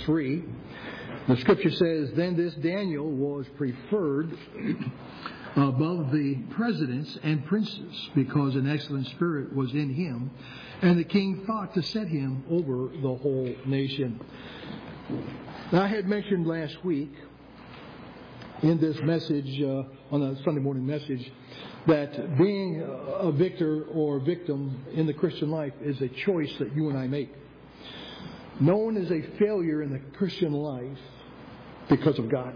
3. The scripture says, "Then this Daniel was preferred above the presidents and princes, because an excellent spirit was in him, and the king thought to set him over the whole nation." Now, I had mentioned last week in this message, on a Sunday morning message, that being a victor or victim in the Christian life is a choice that you and I make. No one is a failure in the Christian life because of God,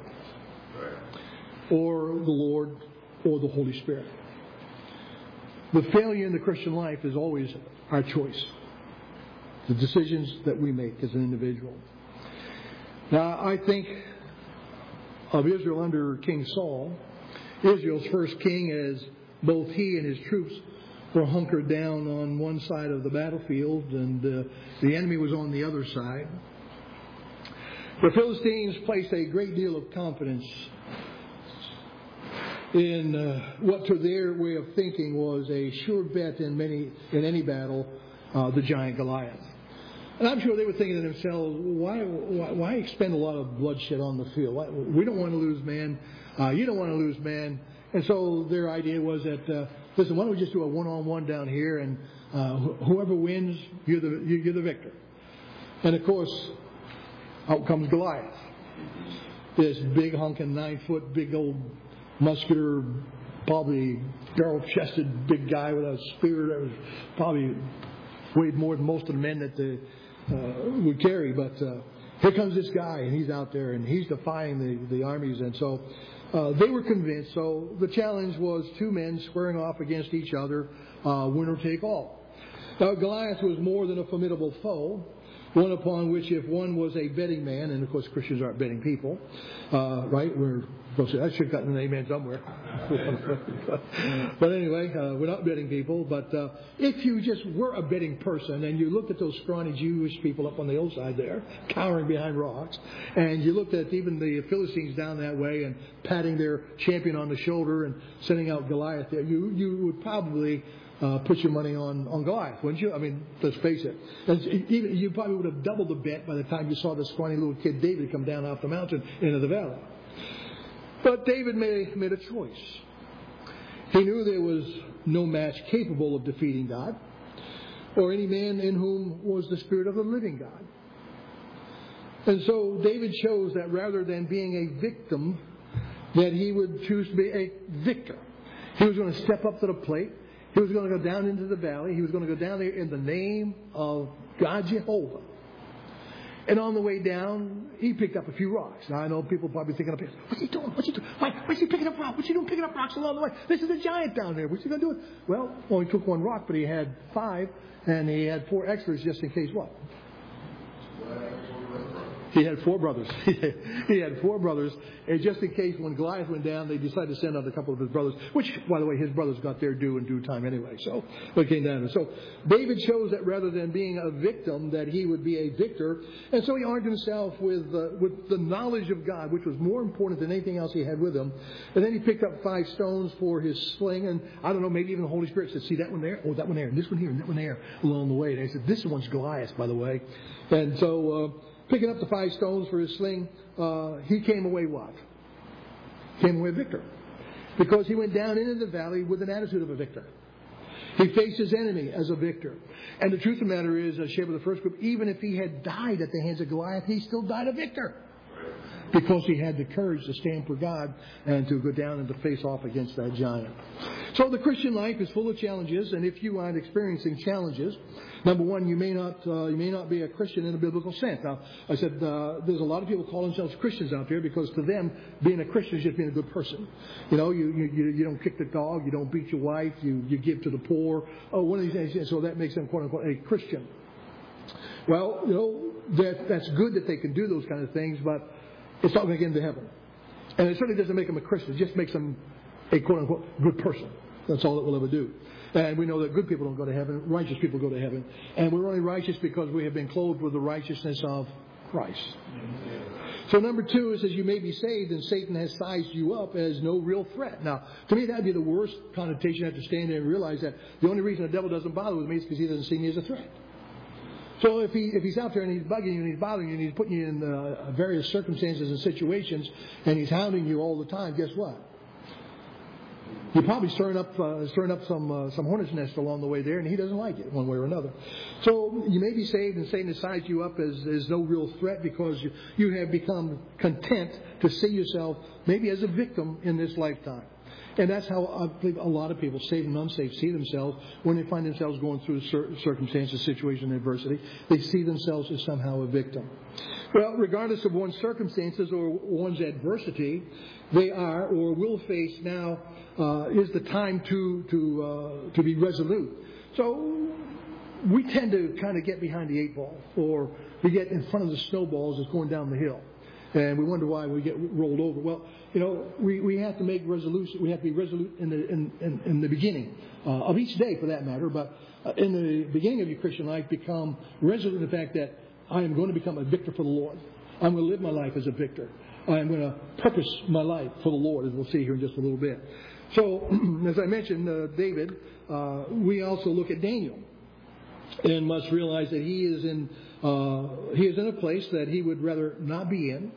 or the Lord, or the Holy Spirit. The failure in the Christian life is always our choice, the decisions that we make as an individual. Now, I think of Israel under King Saul, Israel's first king, as both he and his troops were hunkered down on one side of the battlefield, and the enemy was on the other side. The Philistines placed a great deal of confidence in what, to their way of thinking, was a sure bet in any battle, the giant Goliath. And I'm sure they were thinking to themselves, why expend a lot of bloodshed on the field? We don't want to lose man. You don't want to lose man. And so their idea was that, listen, why don't we just do a one-on-one down here, and whoever wins, you're the victor. And of course, out comes Goliath. This big hunking 9-foot, big old muscular, probably barrel-chested big guy with a spear that was probably weighed more than most of the men that would carry. But here comes this guy, and he's out there, and he's defying the armies. And so they were convinced. So the challenge was two men squaring off against each other, winner take all. Now, Goliath was more than a formidable foe, one upon which, if one was a betting man, and of course Christians aren't betting people, right? I should have gotten an amen somewhere. But anyway, we're not betting people. But if you just were a betting person, and you looked at those scrawny Jewish people up on the hillside there, cowering behind rocks, and you looked at even the Philistines down that way and patting their champion on the shoulder and sending out Goliath there, you would probably put your money on Goliath, wouldn't you? I mean, let's face it. Even you probably would have doubled the bet by the time you saw the scrawny little kid David come down off the mountain into the valley. But David made a choice. He knew there was no match capable of defeating God, or any man in whom was the Spirit of the living God. And so David chose that rather than being a victim, that he would choose to be a victor. He was going to step up to the plate. He was going to go down into the valley. He was going to go down there in the name of God Jehovah. And on the way down, he picked up a few rocks. Now, I know people probably thinking, what's he doing? What's he doing? Why's he picking up rocks? What's he doing picking up rocks along the way? This is a giant down there. What's he going to do? Well, he took one rock, but he had 5, and he had 4 extras just in case what? He had 4 brothers. He had 4 brothers. And just in case when Goliath went down, they decided to send out a couple of his brothers, which, by the way, his brothers got their due in due time anyway. So it came down. So David chose that rather than being a victim, that he would be a victor. And so he armed himself with the knowledge of God, which was more important than anything else he had with him. And then he picked up 5 stones for his sling. And I don't know, maybe even the Holy Spirit said, see that one there? Oh, that one there. And this one here and that one there along the way. And he said, this one's Goliath, by the way. And so picking up the 5 stones for his sling, he came away what? Came away a victor. Because he went down into the valley with an attitude of a victor. He faced his enemy as a victor. And the truth of the matter is, as shared with the first group, even if he had died at the hands of Goliath, he still died a victor. Because he had the courage to stand for God and to go down and to face off against that giant. So the Christian life is full of challenges, and if you aren't experiencing challenges, number one, you may not be a Christian in a biblical sense. Now, I said there's a lot of people call themselves Christians out there because to them, being a Christian is just being a good person. You know, you don't kick the dog, you don't beat your wife, you give to the poor. One of these things, so that makes them quote unquote a Christian. Well, you know, that's good that they can do those kind of things, but it's not going to get into heaven. And it certainly doesn't make them a Christian. It just makes them a quote-unquote good person. That's all it will ever do. And we know that good people don't go to heaven. Righteous people go to heaven. And we're only righteous because we have been clothed with the righteousness of Christ. So number 2, it says you may be saved and Satan has sized you up as no real threat. Now, to me, that would be the worst connotation. I have to stand there and realize that the only reason the devil doesn't bother with me is because he doesn't see me as a threat. So if he's out there and he's bugging you and he's bothering you and he's putting you in various circumstances and situations and he's hounding you all the time, guess what? You're probably stirring up some hornet's nest along the way there, and he doesn't like it one way or another. So you may be saved, and Satan has sized you up as no real threat because you have become content to see yourself maybe as a victim in this lifetime. And that's how I believe a lot of people, saved and unsaved, see themselves when they find themselves going through certain circumstances, situation, adversity. They see themselves as somehow a victim. Well, regardless of one's circumstances or one's adversity, they are or will face now is the time to be resolute. So we tend to kind of get behind the eight ball, or we get in front of the snowballs that's going down the hill. And we wonder why we get rolled over. Well, we have to make resolution. We have to be resolute in the beginning of each day, for that matter. But in the beginning of your Christian life, become resolute in the fact that I am going to become a victor for the Lord. I'm going to live my life as a victor. I'm going to purpose my life for the Lord, as we'll see here in just a little bit. So, as I mentioned, David, we also look at Daniel, and must realize that he is in a place that he would rather not be in.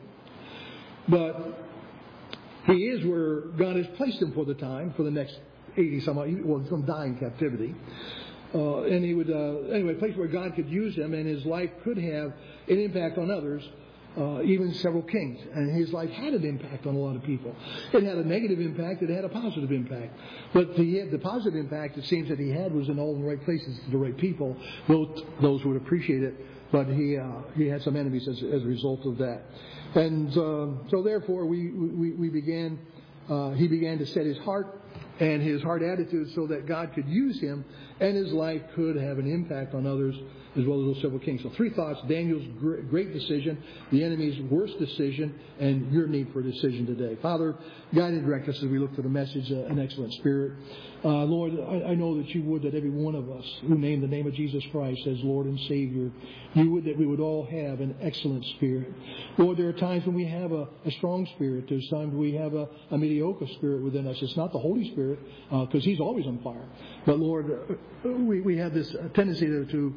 But he is where God has placed him for the time, for the next 80 some odd, well, he's going to die in captivity. And he would, anyway, a place where God could use him, and his life could have an impact on others, even several kings. And his life had an impact on a lot of people. It had a negative impact, it had a positive impact. But the positive impact, it seems, that he had was in all the right places to the right people, those who would appreciate it. But he had some enemies as a result of that. And so therefore he began to set his heart and his heart attitude so that God could use him and his life could have an impact on others as well as those several kings. So 3 thoughts: Daniel's great decision, the enemy's worst decision, and your need for a decision today. Father, guide and direct us as we look for the message, an excellent spirit. Lord, I know that you would that every one of us who name the name of Jesus Christ as Lord and Savior, you would that we would all have an excellent spirit. Lord, there are times when we have a strong spirit. There's times we have a mediocre spirit within us. It's not the Holy Spirit, because He's always on fire. But Lord, we have this tendency to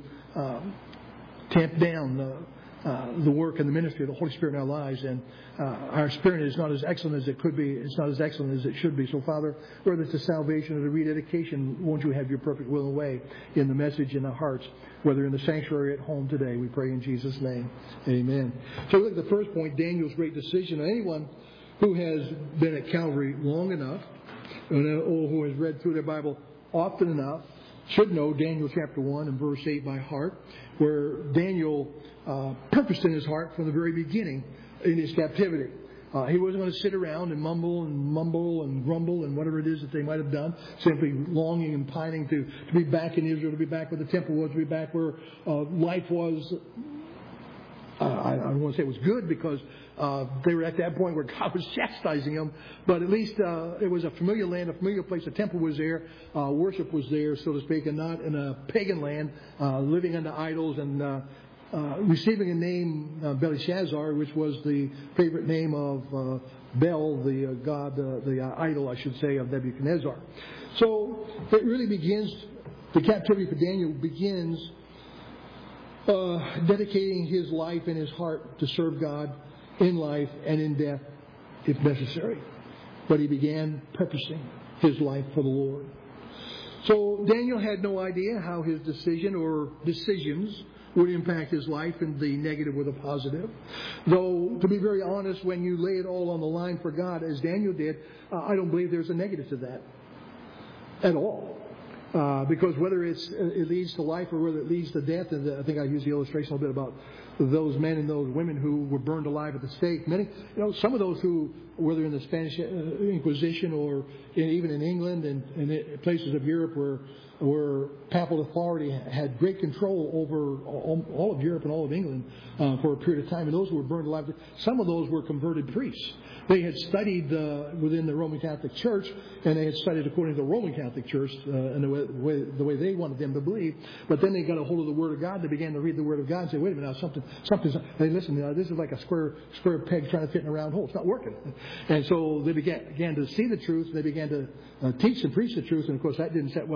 tamp down the work and the ministry of the Holy Spirit in our lives, and our spirit is not as excellent as it could be. It's not as excellent as it should be. So, Father, whether it's the salvation or the rededication, won't you have your perfect will and way in the message in our hearts, whether in the sanctuary or at home today? We pray in Jesus' name. Amen. So, look at the first point, Daniel's great decision. Anyone who has been at Calvary long enough, or who has read through their Bible often enough, should know Daniel chapter 1 and verse 8 by heart, where Daniel purposed in his heart from the very beginning in his captivity. He wasn't going to sit around and mumble and grumble and whatever it is that they might have done, simply longing and pining to be back in Israel, to be back where the temple was, to be back where life was. I don't want to say it was good, because they were at that point where God was chastising them, but at least it was a familiar land, a familiar place. The temple was there, worship was there, so to speak, and not in a pagan land, living under idols and receiving a name, Belshazzar, which was the favorite name of Bel, the god, the idol, I should say, of Nebuchadnezzar. So it really begins, the captivity for Daniel begins dedicating his life and his heart to serve God in life and in death, if necessary. But he began purposing his life for the Lord. So Daniel had no idea how his decision or decisions would impact his life in the negative or the positive. Though, to be very honest, when you lay it all on the line for God, as Daniel did, I don't believe there's a negative to that at all. Because whether it leads to life or whether it leads to death, and I think I used the illustration a little bit about those men and those women who were burned alive at the stake. Many, some of those who, whether in the Spanish Inquisition or even in England and in places of Europe where papal authority had great control over all of Europe and all of England for a period of time, and those who were burned alive, some of those were converted priests. They had studied within the Roman Catholic Church, and they had studied according to the Roman Catholic Church and the way they wanted them to believe. But then they got a hold of the Word of God. They began to read the Word of God and say, "Wait a minute, now something's." Hey, listen, this is like a square peg trying to fit in a round hole. It's not working. And so they began to see the truth. They began to teach and preach the truth. And of course, that didn't set well with the Pope.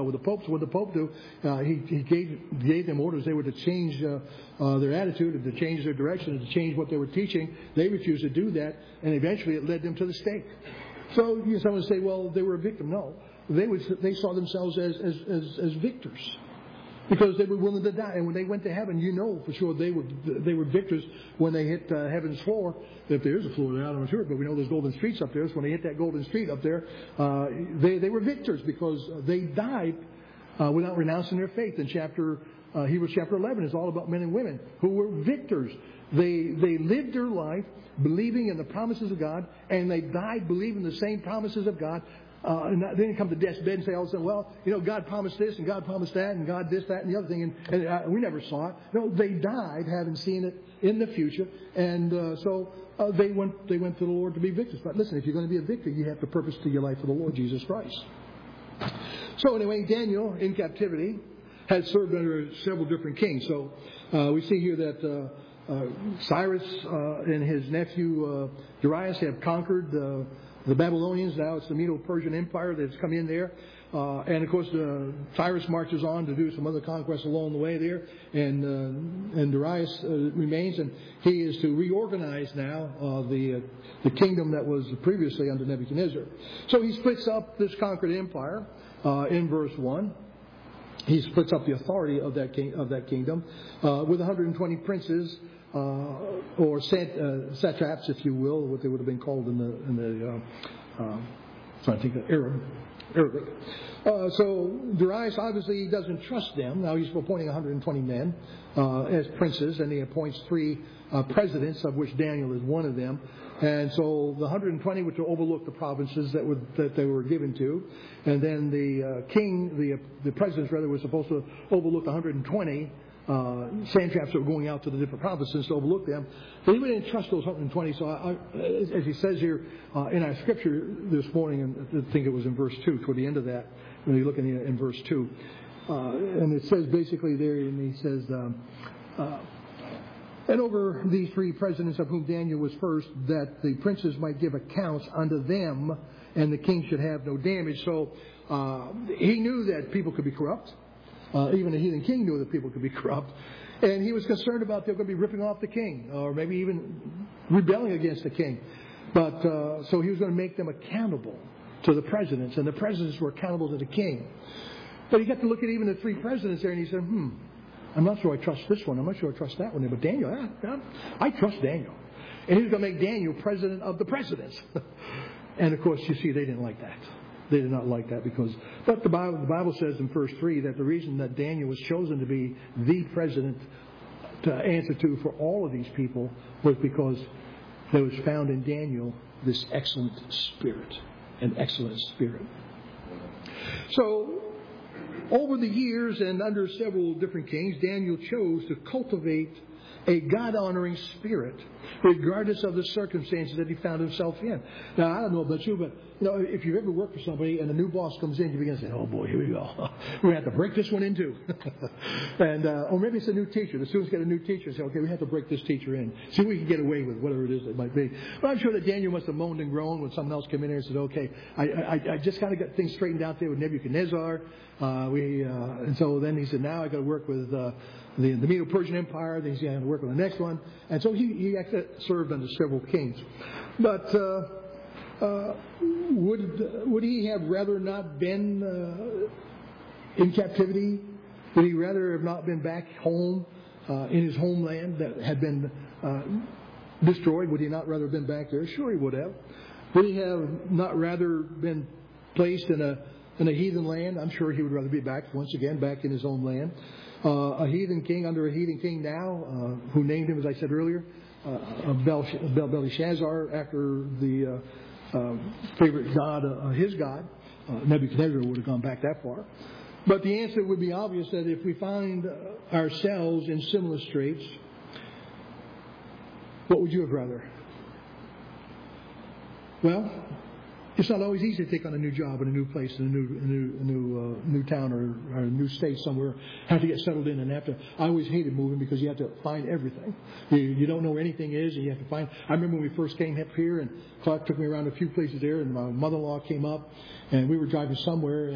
So what did the Pope do? He gave them orders. They were to change their attitude, and to change their direction, and to change what they were teaching. They refused to do that, and eventually it led them to the stake. So someone would say, well, they were a victim. No, they saw themselves as victors, because they were willing to die. And when they went to heaven, you know for sure they were victors when they hit heaven's floor. If there is a floor there, I'm not sure, but we know there's golden streets up there. So when they hit that golden street up there, they were victors, because they died without renouncing their faith. In Hebrews chapter 11 is all about men and women who were victors. They lived their life believing in the promises of God, and they died believing the same promises of God. And they didn't come to death's bed and say all of a sudden, well, God promised this and God promised that and God this, that, and the other thing, and we never saw it. No, they died having seen it in the future, and so they went to the Lord to be victors. But listen, if you're going to be a victor, you have to purpose to your life for the Lord Jesus Christ. So anyway, Daniel in captivity had served under several different kings. So we see here that Cyrus and his nephew Darius have conquered the Babylonians. Now it's the Medo-Persian Empire that's come in there. And of course, Cyrus marches on to do some other conquests along the way there. And Darius remains, and he is to reorganize now the kingdom that was previously under Nebuchadnezzar. So he splits up this conquered empire in verse 1. He splits up the authority of that kingdom with 120 princes, or satraps, if you will, what they would have been called in the trying to think of Arabic. So Darius obviously doesn't trust them. Now he's appointing 120 men as princes, and he appoints 3 presidents, of which Daniel is one of them. And so the 120 were to overlook the provinces that they were given to, and then the presidents rather were supposed to overlook 120 satraps that were going out to the different provinces to overlook them. But he didn't trust those 120. So as he says here in our scripture this morning, and I think it was in verse 2, toward the end of that, when you look in verse 2, and it says basically there, and he says, and over these 3 presidents, of whom Daniel was first, that the princes might give accounts unto them, and the king should have no damage. So he knew that people could be corrupt. Even the heathen king knew that people could be corrupt. And he was concerned about they were going to be ripping off the king, or maybe even rebelling against the king. But so he was going to make them accountable to the presidents, and the presidents were accountable to the king. But he got to look at even the 3 presidents there, and he said, I'm not sure I trust this one. I'm not sure I trust that one. But Daniel, I trust Daniel. And he was going to make Daniel president of the presidents. And of course, you see, they didn't like that. They did not like that but the Bible says in verse 3 that the reason that Daniel was chosen to be the president to answer to for all of these people was because there was found in Daniel this excellent spirit, an excellent spirit. So over the years and under several different kings, Daniel chose to cultivate a God-honoring spirit, regardless of the circumstances that he found himself in. Now, I don't know about you, but if you've ever worked for somebody and a new boss comes in, you begin to say, "Oh boy, here we go. We're going to have to break this one in two." And or maybe it's a new teacher. The students get a new teacher and say, "Okay, we have to break this teacher in. See what we can get away with, whatever it is it might be." But I'm sure that Daniel must have moaned and groaned when someone else came in there and said, "Okay, I just got to get things straightened out there with Nebuchadnezzar." And so then he said, "Now I got to work with the Medo-Persian Empire." Then he's going to work on the next one. And so he actually served under several kings. But would he have rather not been in captivity? Would he rather have not been back home in his homeland that had been destroyed? Would he not rather have been back there? Sure, he would have. Would he have not rather been placed in a heathen land? I'm sure he would rather be back once again, back in his own land. A heathen king under a heathen king now, who named him, as I said earlier, Belshazzar, after the favorite god, his god. Nebuchadnezzar would have gone back that far. But the answer would be obvious that if we find ourselves in similar straits, what would you have rather? Well, it's not always easy to take on a new job in a new place, in a new town or a new state somewhere. Have to get settled in and have to. I always hated moving because you have to find everything. You don't know where anything is, and you have to find. I remember when we first came up here, and Clark took me around a few places there, and my mother-in-law came up, and we were driving somewhere, and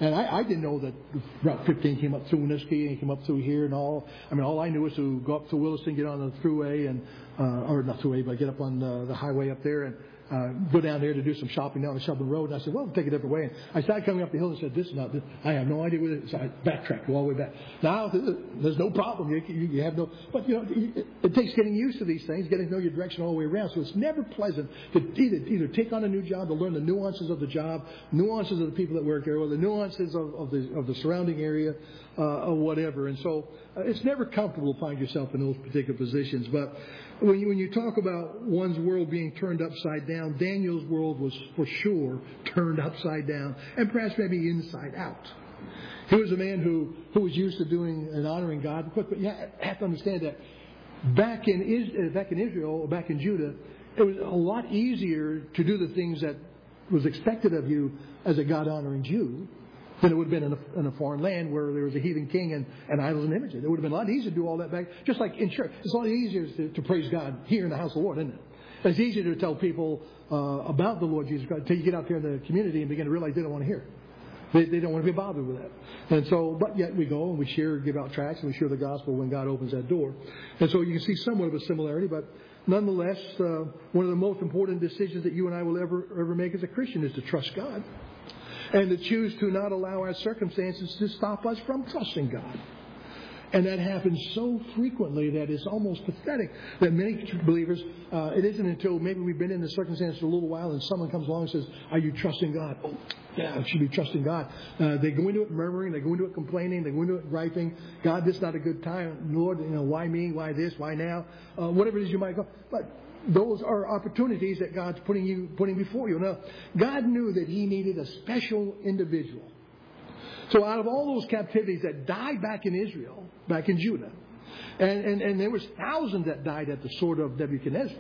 And I didn't know that Route 15 came up through Winooski and came up through here and all. I mean, all I knew was to go up to Williston, get on the thruway, and or not thruway, but get up on the highway up there and go down there to do some shopping down the Shelburne Road. And I said, well, I'll take a different way. And I started coming up the hill and said, this is not this. I have no idea where it is. So I backtracked all the way back. Now, there's no problem. You have no, but you know, it takes getting used to these things, getting to know your direction all the way around. So it's never pleasant to either take on a new job, to learn the nuances of the job, nuances of the people that work there, or the nuances of the surrounding area, or whatever. And so it's never comfortable to find yourself in those particular positions. But when you talk about one's world being turned upside down, Daniel's world was for sure turned upside down, and perhaps maybe inside out. He was a man who was used to doing and honoring God. But you have to understand that back in Israel, back in Judah, it was a lot easier to do the things that was expected of you as a God-honoring Jew than it would have been in a foreign land where there was a heathen king and idols and images. It would have been a lot easier to do all that back. Just like in church, it's a lot easier to praise God here in the house of the Lord, isn't it? It's easier to tell people about the Lord Jesus Christ until you get out there in the community and begin to realize they don't want to hear it. They don't want to be bothered with that. And so, but yet we go and we share, give out tracts, and we share the gospel when God opens that door. And so you can see somewhat of a similarity, but nonetheless, one of the most important decisions that you and I will ever make as a Christian is to trust God. And to choose to not allow our circumstances to stop us from trusting God. And that happens so frequently that it's almost pathetic that many believers, it isn't until maybe we've been in the circumstances a little while and someone comes along and says, are you trusting God? Oh, yeah, I should be trusting God. They go into it murmuring, they go into it complaining, they go into it griping. God, this is not a good time. Lord, why me? Why this? Why now? Whatever it is you might go. But those are opportunities that God's putting before you. Now, God knew that He needed a special individual. So out of all those captivities that died back in Israel, back in Judah, and there was thousands that died at the sword of Nebuchadnezzar.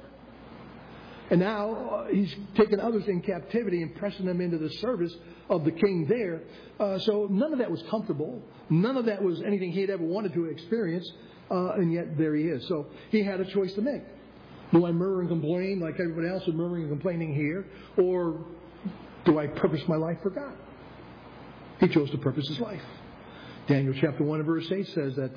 And now He's taken others in captivity and pressing them into the service of the king there. So none of that was comfortable. None of that was anything He had ever wanted to experience. And yet there He is. So He had a choice to make. Do I murmur and complain like everybody else is murmuring and complaining here? Or do I purpose my life for God? He chose to purpose His life. Daniel chapter 1 and verse 8 says that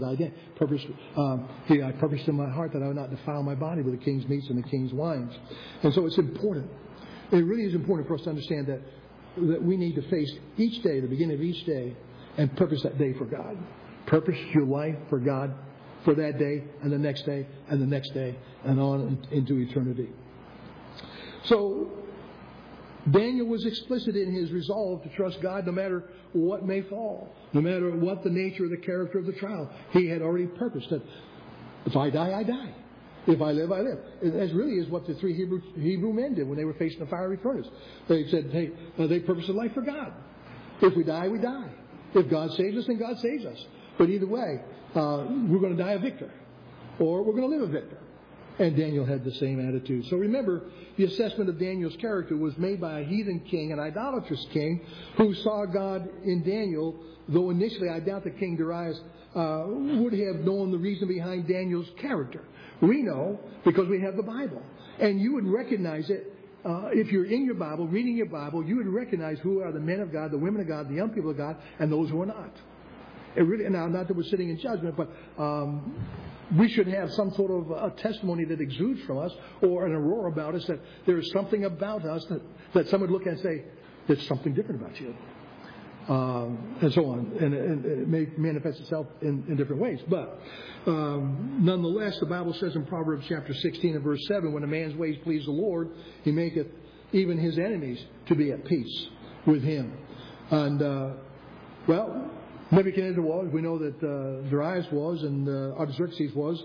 I purposed in my heart that I would not defile my body with the king's meats and the king's wines. And so it's important. It really is important for us to understand that we need to face each day, the beginning of each day, and purpose that day for God. Purpose your life for God for that day and the next day and the next day and on into eternity. So Daniel was explicit in his resolve to trust God no matter what may fall, no matter what the nature or the character of the trial. He had already purposed that if I die, I die. If I live, I live. That really is what the three Hebrew men did when they were facing the fiery furnace. They said, hey, they purposed their life for God. If we die, we die. If God saves us, then God saves us. But either way, we're going to die a victor, or we're going to live a victor. And Daniel had the same attitude. So remember, the assessment of Daniel's character was made by a heathen king, an idolatrous king, who saw God in Daniel, though initially I doubt that King Darius would have known the reason behind Daniel's character. We know because we have the Bible. And you would recognize it. If you're in your Bible, reading your Bible, you would recognize who are the men of God, the women of God, the young people of God, and those who are not. It really, now, not that we're sitting in judgment, but we should have some sort of a testimony that exudes from us, or an aurora about us, that there is something about us that some would look at and say, there's something different about you. And so on. And it may manifest itself in different ways. But nonetheless, the Bible says in Proverbs chapter 16 and verse 7, when a man's ways please the Lord, He maketh even his enemies to be at peace with him. And, Nebuchadnezzar was, we know that Darius was, and Artaxerxes was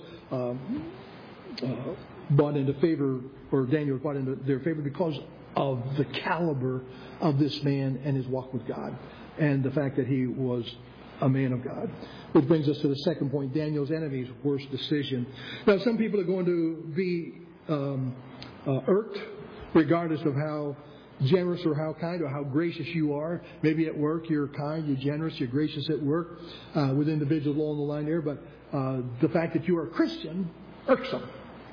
brought into favor, or Daniel was brought into their favor because of the caliber of this man and his walk with God, and the fact that he was a man of God. Which brings us to the second point, Daniel's enemies' worst decision. Now, some people are going to be irked, regardless of how generous or how kind or how gracious you are. Maybe at work you're kind, you're generous, you're gracious at work with individuals along the line there. But the fact that you are a Christian irks them.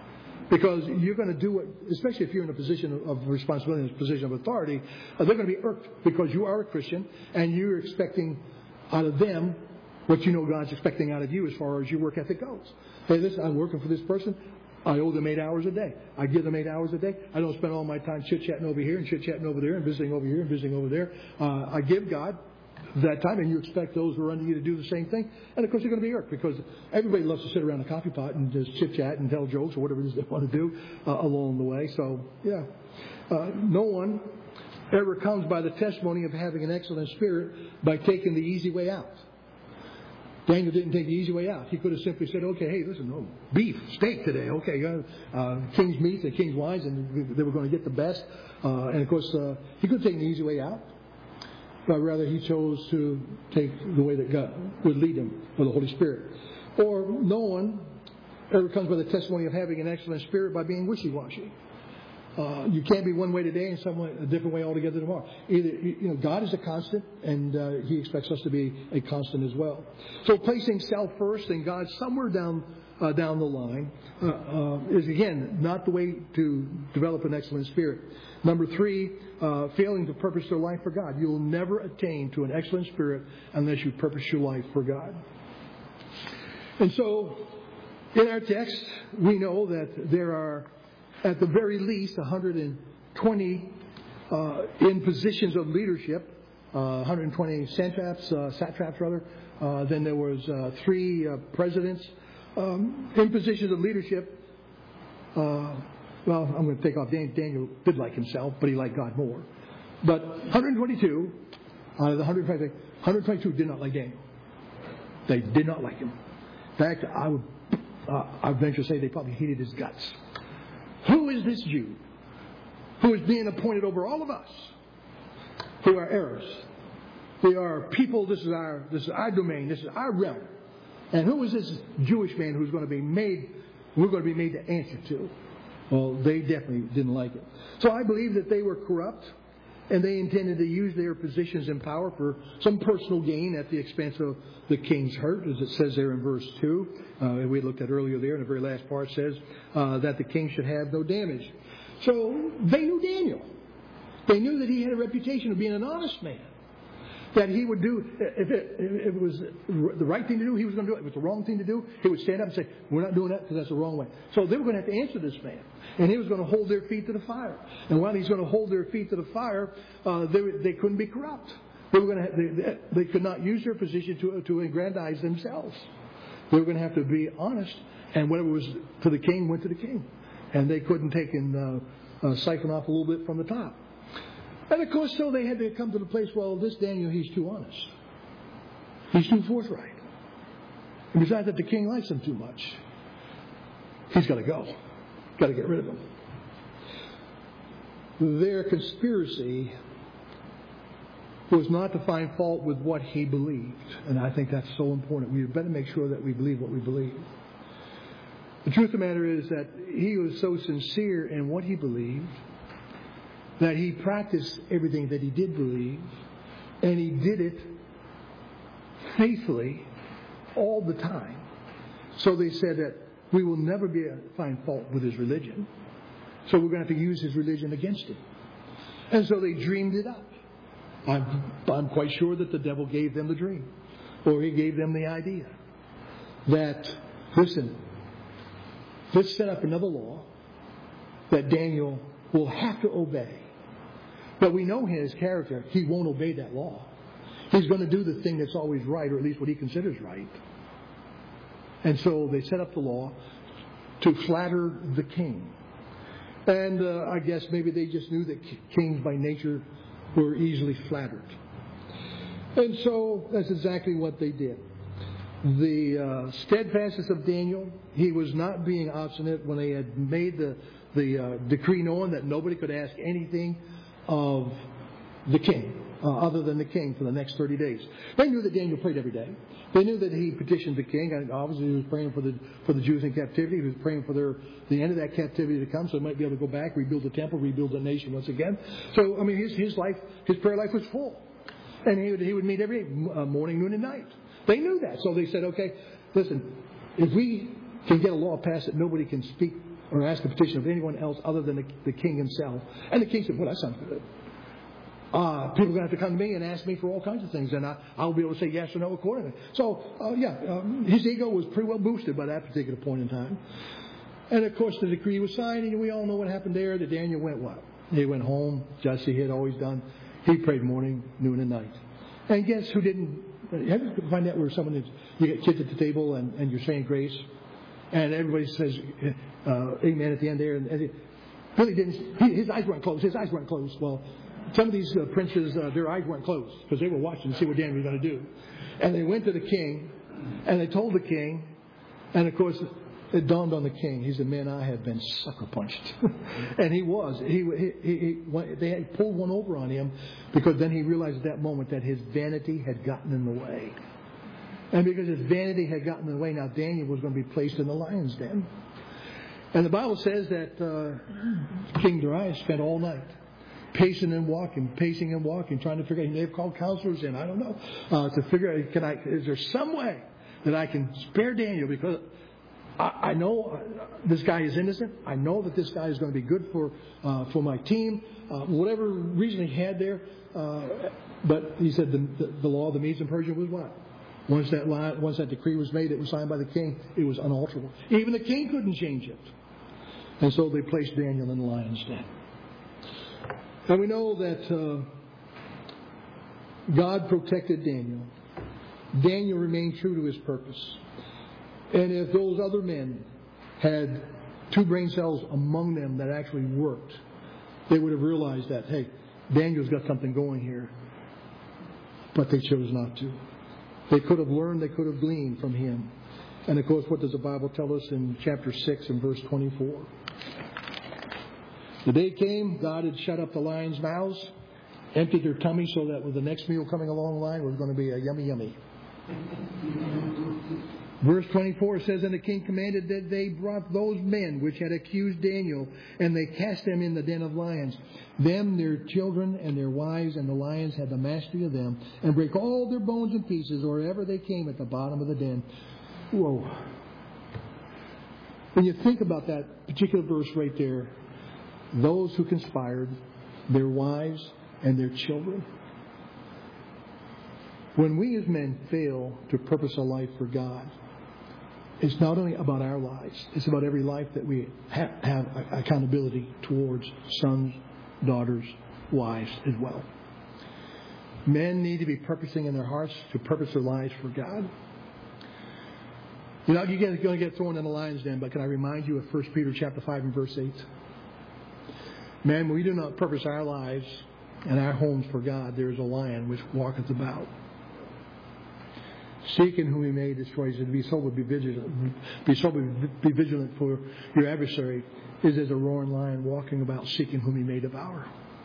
Because you're going to do what, especially if you're in a position of responsibility, in a position of authority, they're going to be irked because you are a Christian and you're expecting out of them what you know God's expecting out of you as far as your work ethic goes. Hey, listen, I'm working for this person. I owe them 8 hours a day. I give them 8 hours a day. I don't spend all my time chit-chatting over here and chit-chatting over there and visiting over here and visiting over there. I give God that time, and you expect those who are under you to do the same thing. And, of course, you're going to be irked because everybody loves to sit around a coffee pot and just chit-chat and tell jokes or whatever it is they want to do along the way. So, yeah. No one ever comes by the testimony of having an excellent spirit by taking the easy way out. Daniel didn't take the easy way out. He could have simply said, okay, hey, listen, beef, steak today. Okay, king's meats and king's wines, and they were going to get the best. And, of course, he could have taken the easy way out. But rather he chose to take the way that God would lead him, or the Holy Spirit. Or no one ever comes by the testimony of having an excellent spirit by being wishy-washy. You can't be one way today and a different way altogether tomorrow. Either, God is a constant, and He expects us to be a constant as well. So placing self first and God somewhere down the line is, again, not the way to develop an excellent spirit. Number 3, failing to purpose their life for God. You'll never attain to an excellent spirit unless you purpose your life for God. And so, in our text, we know that there are, at the very least, 120 in positions of leadership, 120 satraps. Then there was 3 presidents in positions of leadership. Well, I'm going to take off. Daniel did like himself, but he liked God more. But 122 out of the 122 did not like Daniel. They did not like him. In fact, I venture to say they probably hated his guts. Who is this Jew who is being appointed over all of us who are heirs? We are people. This is our domain. This is our realm. And who is this Jewish man who's going to be made? We're going to be made to answer to. Well, they definitely didn't like it. So I believe that they were corrupt, and they intended to use their positions in power for some personal gain at the expense of the king's hurt, as it says there in verse 2. We looked at earlier there, in the very last part says that the king should have no damage. So they knew Daniel. They knew that he had a reputation of being an honest man. That he would do, if it was the right thing to do, he was going to do it. If it was the wrong thing to do, he would stand up and say, we're not doing that because that's the wrong way. So they were going to have to answer this man. And he was going to hold their feet to the fire. And while he's going to hold their feet to the fire, they couldn't be corrupt. They could not use their position to aggrandize themselves. They were going to have to be honest. And whatever was to the king went to the king. And they couldn't take and siphon off a little bit from the top. And of course, so they had to come to the place, well, this Daniel, he's too honest. He's too forthright. And besides that, the king likes him too much. He's got to go. Got to get rid of him. Their conspiracy was not to find fault with what he believed. And I think that's so important. We better make sure that we believe what we believe. The truth of the matter is that he was so sincere in what he believed that he practiced everything that he did believe, and he did it faithfully all the time. So they said that we will never find fault with his religion, so we're going to have to use his religion against him. And so they dreamed it up. I'm quite sure that the devil gave them the dream, or he gave them the idea that, listen, let's set up another law that Daniel will have to obey. But we know his character. He won't obey that law. He's going to do the thing that's always right, or at least what he considers right. And so they set up the law to flatter the king. And I guess maybe they just knew that kings by nature were easily flattered. And so that's exactly what they did. The steadfastness of Daniel, he was not being obstinate when they had made the decree known that nobody could ask anything of the king, other than the king, for the next 30 days. They knew that Daniel prayed every day. They knew that he petitioned the king. And obviously, he was praying for the Jews in captivity. He was praying for the end of that captivity to come, so he might be able to go back, rebuild the temple, rebuild the nation once again. So, I mean, his prayer life was full. And he would meet every day, morning, noon, and night. They knew that. So they said, okay, listen, if we can get a law passed that nobody can speak or ask a petition of anyone else other than the king himself. And the king said, well, that sounds good. People are going to have to come to me and ask me for all kinds of things, and I'll be able to say yes or no accordingly. So, his ego was pretty well boosted by that particular point in time. And, of course, the decree was signed, and we all know what happened there. That Daniel went what? He went home, just as he had always done. He prayed morning, noon, and night. And guess who didn't? Have you find that where someone you get kids at the table and you're saying grace, and everybody says amen at the end there, and it really didn't. His eyes weren't closed. His eyes weren't closed. Well, some of these princes, their eyes weren't closed because they were watching to see what Daniel was going to do, and they went to the king, and they told the king, and of course it dawned on the king. He said, "Man, I have been sucker punched," and he was. They had pulled one over on him because then he realized at that moment that his vanity had gotten in the way, and because his vanity had gotten in the way, now Daniel was going to be placed in the lion's den. And the Bible says that King Darius spent all night pacing and walking, trying to figure out. They've called counselors in. I don't know to figure out. Is there some way that I can spare Daniel because I know this guy is innocent. I know that this guy is going to be good for my team. Whatever reason he had there, but he said the law of the Medes and Persians was what? Once that decree was made, it was signed by the king. It was unalterable. Even the king couldn't change it. And so they placed Daniel in the lion's den. And we know that God protected Daniel. Daniel remained true to his purpose. And if those other men had two brain cells among them that actually worked, they would have realized that, hey, Daniel's got something going here. But they chose not to. They could have learned, they could have gleaned from him. And of course, what does the Bible tell us in chapter 6 and verse 24? The day came, God had shut up the lions' mouths, emptied their tummies so that with the next meal coming along the line was going to be a yummy, yummy. Verse 24 says, and the king commanded that they brought those men which had accused Daniel, and they cast them in the den of lions. Them, their children, and their wives, and the lions had the mastery of them, and break all their bones in pieces, wherever they came at the bottom of the den. Whoa. When you think about that particular verse right there, those who conspired, their wives, and their children. When we as men fail to purpose a life for God, it's not only about our lives, it's about every life that we have accountability towards, sons, daughters, wives as well. Men need to be purposing in their hearts to purpose their lives for God. You're going to get thrown in the lion's den, but can I remind you of 1 Peter chapter 5 and verse 8? Man, when we do not purpose our lives and our homes for God, there is a lion which walketh about, seeking whom he may destroy. To be sober, be vigilant. Be vigilant, for your adversary is as a roaring lion walking about, seeking whom he may devour.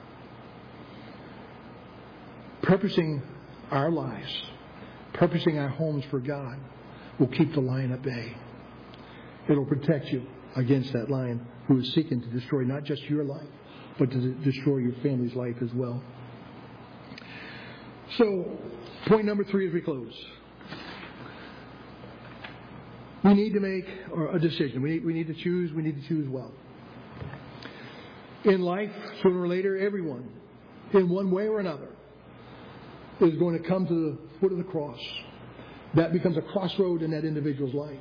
Purposing our lives, purposing our homes for God, will keep the lion at bay. It'll protect you against that lion who is seeking to destroy not just your life, but to destroy your family's life as well. So, point number 3 as we close. We need to make a decision. We need to choose. We need to choose well. In life, sooner or later, everyone, in one way or another, is going to come to the foot of the cross. That becomes a crossroad in that individual's life.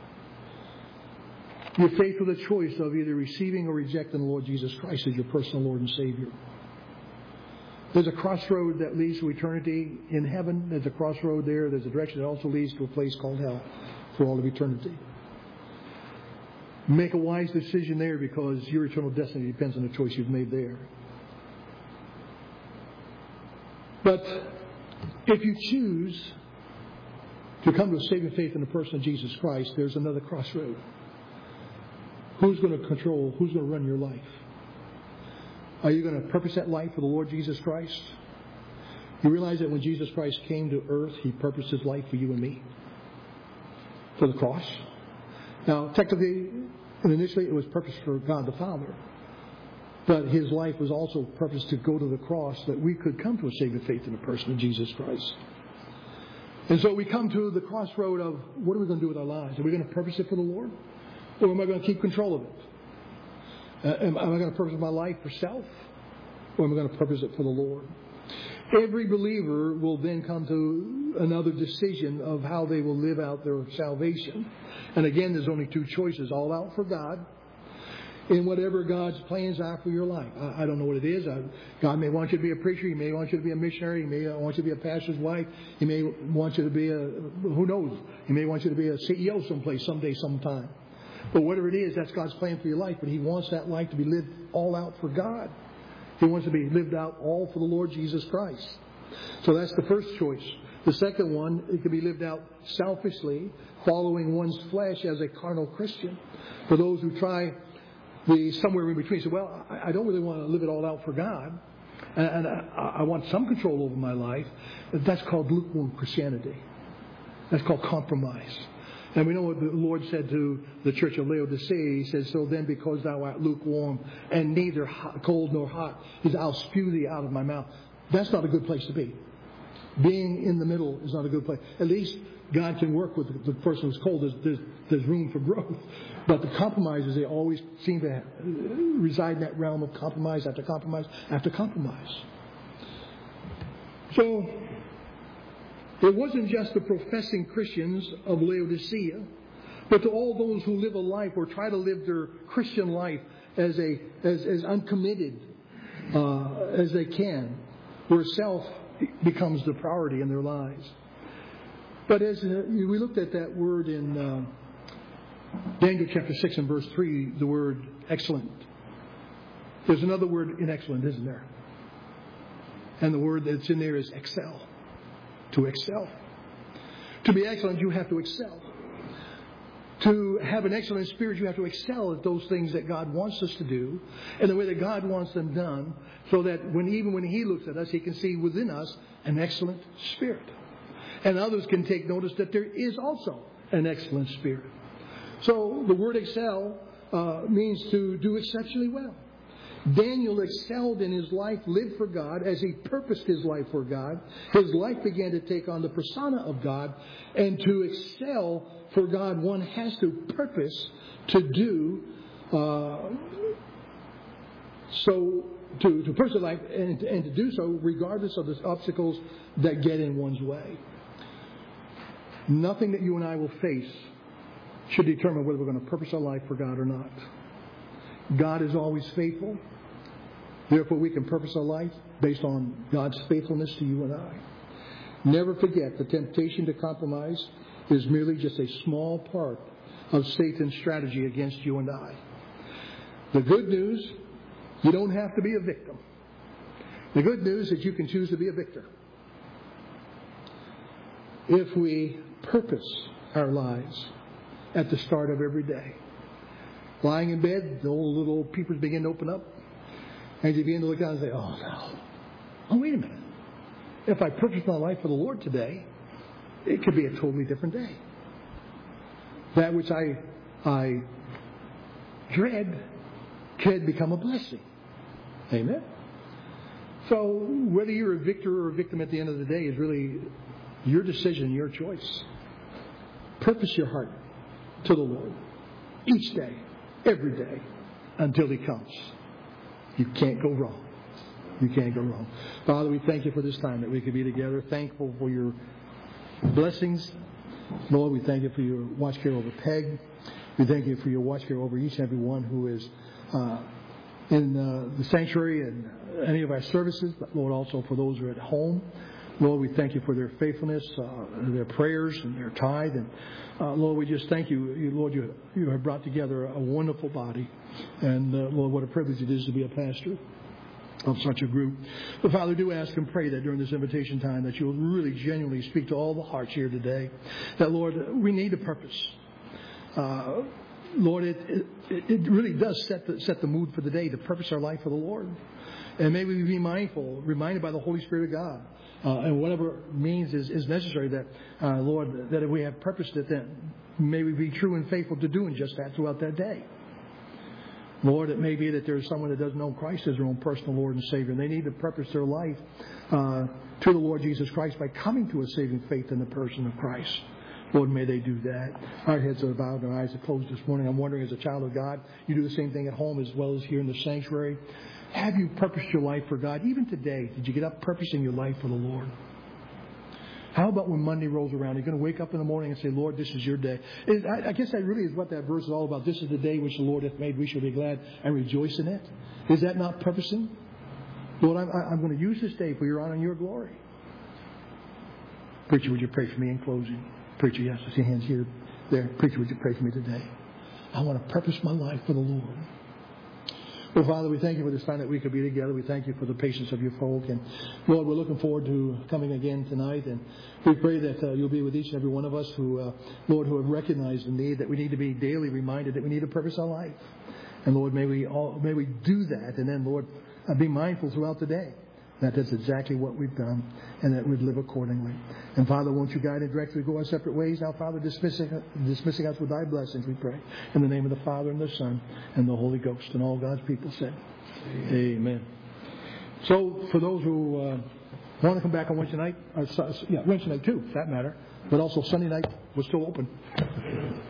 You're faced with a choice of either receiving or rejecting the Lord Jesus Christ as your personal Lord and Savior. There's a crossroad that leads to eternity in heaven. There's a crossroad there. There's a direction that also leads to a place called hell for all of eternity. Make a wise decision there because your eternal destiny depends on the choice you've made there. But if you choose to come to a saving faith in the person of Jesus Christ, there's another crossroad. Who's going to control? Who's going to run your life? Are you going to purpose that life for the Lord Jesus Christ? You realize that when Jesus Christ came to earth, He purposed His life for you and me. For the cross. Now, technically and initially, it was purposed for God the Father. But His life was also purposed to go to the cross that we could come to a saving faith in the person of Jesus Christ. And so we come to the crossroad of what are we going to do with our lives? Are we going to purpose it for the Lord? Or am I going to keep control of it? Am I going to purpose my life for self? Or am I going to purpose it for the Lord? Every believer will then come to another decision of how they will live out their salvation. And again, there's only two choices: all out for God, in whatever God's plans are for your life. I don't know what it is. God may want you to be a preacher. He may want you to be a missionary. He may want you to be a pastor's wife. He may want you to be who knows? He may want you to be a CEO someplace, someday, sometime. But whatever it is, that's God's plan for your life. But He wants that life to be lived all out for God. He wants to be lived out all for the Lord Jesus Christ. So that's the first choice. The second one, it can be lived out selfishly, following one's flesh as a carnal Christian. For those who try somewhere in between, say, well, I don't really want to live it all out for God, and I want some control over my life. That's called lukewarm Christianity. That's called compromise. And we know what the Lord said to the church of Laodicea. He says, so then because thou art lukewarm and neither cold nor hot, I'll spew thee out of my mouth. That's not a good place to be. Being in the middle is not a good place. At least God can work with the person who's cold. There's room for growth. But the compromises, they always seem to reside in that realm of compromise after compromise after compromise. So it wasn't just the professing Christians of Laodicea, but to all those who live a life or try to live their Christian life as uncommitted as they can, where self becomes the priority in their lives. But as we looked at that word in Daniel chapter 6 and verse 3, the word excellent. There's another word in excellent, isn't there? And the word that's in there is excel. To excel. To be excellent, you have to excel. To have an excellent spirit, you have to excel at those things that God wants us to do in the way that God wants them done, so that even when He looks at us, He can see within us an excellent spirit. And others can take notice that there is also an excellent spirit. So the word excel means to do exceptionally well. Daniel excelled in his life, lived for God as he purposed his life for God. His life began to take on the persona of God. And to excel for God, one has to purpose to do to pursue life and to do so regardless of the obstacles that get in one's way. Nothing that you and I will face should determine whether we're going to purpose our life for God or not. God is always faithful. Therefore, we can purpose our life based on God's faithfulness to you and I. Never forget, the temptation to compromise is merely just a small part of Satan's strategy against you and I. The good news, you don't have to be a victim. The good news is you can choose to be a victor. If we purpose our lives at the start of every day. Lying in bed, the old little peepers begin to open up. And you begin to look down and say, oh, no. Oh, wait a minute. If I purpose my life for the Lord today, it could be a totally different day. That which I dread can become a blessing. Amen? So whether you're a victor or a victim at the end of the day is really your decision, your choice. Purpose your heart to the Lord each day, every day, until He comes. You can't go wrong. You can't go wrong. Father, we thank You for this time that we could be together. Thankful for Your blessings. Lord, we thank You for Your watch care over Peg. We thank You for Your watch care over each and every one who is in the sanctuary and any of our services, but Lord, also for those who are at home. Lord, we thank You for their faithfulness, their prayers, and their tithe. And Lord, we just thank You. Lord, you have brought together a wonderful body. And Lord, what a privilege it is to be a pastor of such a group. But Father, do ask and pray that during this invitation time that You'll really genuinely speak to all the hearts here today. That, Lord, we need a purpose. Lord, it really does set the mood for the day to purpose our life for the Lord. And may we be mindful, reminded by the Holy Spirit of God, and whatever means is necessary that, Lord, that if we have purposed it, then may we be true and faithful to doing just that throughout that day. Lord, it may be that there's someone that doesn't know Christ as their own personal Lord and Savior. And they need to purpose their life to the Lord Jesus Christ by coming to a saving faith in the person of Christ. Lord, may they do that. Our heads are bowed and our eyes are closed this morning. I'm wondering, as a child of God, you do the same thing at home as well as here in the sanctuary. Have you purposed your life for God? Even today, did you get up purposing your life for the Lord? How about when Monday rolls around? You're going to wake up in the morning and say, Lord, this is your day. I guess that really is what that verse is all about. This is the day which the Lord hath made. We shall be glad and rejoice in it. Is that not purposing? Lord, I'm going to use this day for your honor and your glory. Preacher, would you pray for me in closing? Preacher, yes, I see hands here, there. Preacher, would you pray for me today? I want to purpose my life for the Lord. Well, Father, we thank you for this time that we could be together. We thank you for the patience of your folk. And, Lord, we're looking forward to coming again tonight. And we pray that you'll be with each and every one of us who, Lord, who have recognized the need, that we need to be daily reminded that we need to purpose our life. And, Lord, may we do that. And then, Lord, be mindful throughout the day that that's exactly what we've done and that we'd live accordingly. And, Father, won't you guide and direct as we go our separate ways? Now, Father, dismissing us with thy blessings, we pray. In the name of the Father and the Son and the Holy Ghost. And all God's people said, Amen. So, for those who want to come back on Wednesday night, Wednesday night too, for that matter, but also Sunday night, we're still open.